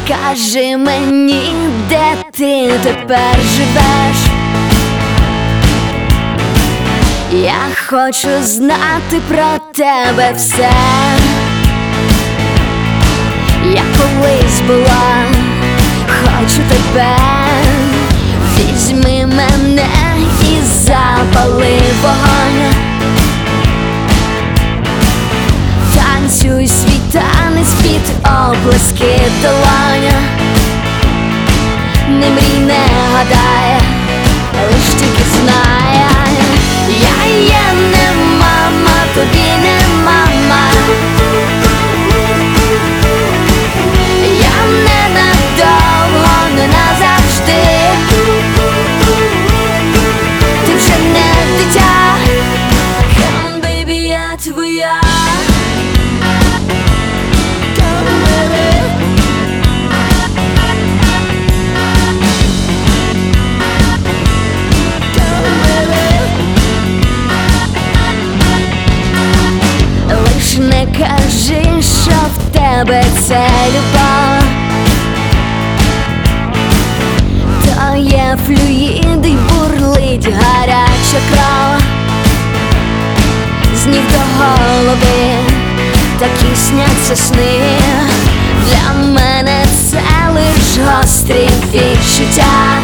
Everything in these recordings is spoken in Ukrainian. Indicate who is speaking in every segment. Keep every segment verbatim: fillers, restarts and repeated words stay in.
Speaker 1: Скажи мені, де ти тепер живеш? Я хочу знати про тебе все. Я колись була, хочу тебе. Візьми мене і запали вогонь. Танцюй свій танець під оплески долонь. Не мрій, не гадай, лиш тільки знай, я є не мама, тобі не мама. Я не надовго, не назавжди. Ти вже не дитя. Come, baby, я твоя. Не кажи, що в тебе це любов. То є флюїд і бурлить гаряча кров. З ніг до голови такі сняться сни. Для мене це лиш гострі відчуття.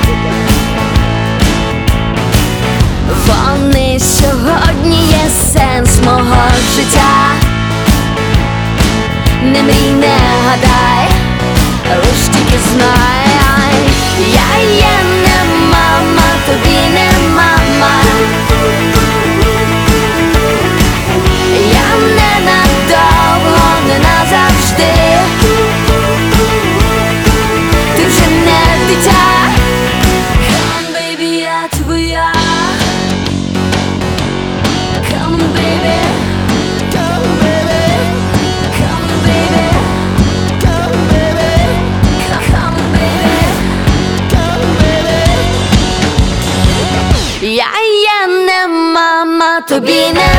Speaker 1: Вони сьогодні є сенс мого життя. Не мрій, не гадай, лиш тільки знай, я є не мама, тобі не мама. Я не надовго, не назавжди. Ти вже не дитя. Come, baby, я твоя. Come, baby. Я є не мама, тобі не